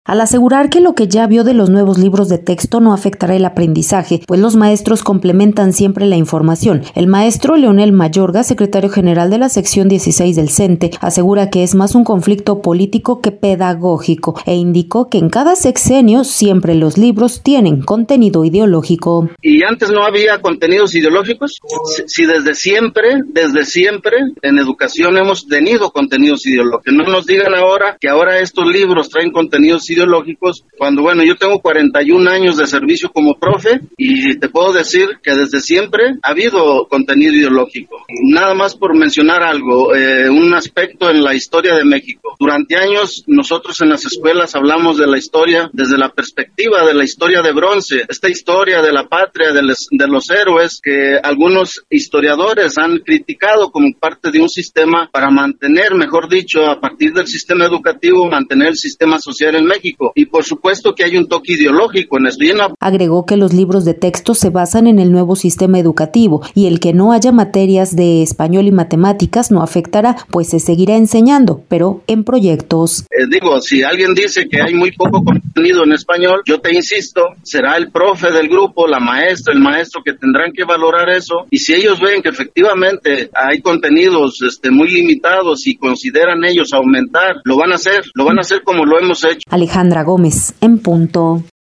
Al asegurar que lo que ya vio de los nuevos libros de texto no afectará el aprendizaje, pues los maestros complementan siempre la información. El maestro Leonel Mayorga, secretario general de la sección 16 del CENTE, asegura que es más un conflicto político que pedagógico e indicó que en cada sexenio siempre los libros tienen contenido ideológico. ¿Y antes no había contenidos ideológicos? Si desde siempre en educación hemos tenido contenidos ideológicos. No nos digan ahora que ahora estos libros traen contenidos ideológicos, cuando yo tengo 41 años de servicio como profe y te puedo decir que desde siempre ha habido contenido ideológico. Nada más por mencionar algo, un aspecto en la historia de México. Durante años nosotros en las escuelas hablamos de la historia desde la perspectiva de la historia de bronce, esta historia de la patria, de los héroes que algunos historiadores han criticado como parte de un sistema para mantener, mejor dicho, a partir del sistema educativo, mantener el sistema social en México. Y por supuesto que hay un toque ideológico en esto. Agregó que los libros de texto se basan en el nuevo sistema educativo y el que no haya materias de español y matemáticas no afectará, pues se seguirá enseñando, pero en proyectos. Si alguien dice que hay muy poco contenido en español, yo te insisto, será el profe del grupo, la maestra, el maestro que tendrán que valorar eso, y si ellos ven que efectivamente hay contenidos muy limitados y consideran ellos aumentar, lo van a hacer como lo hemos hecho. Alejandra Gómez, en punto.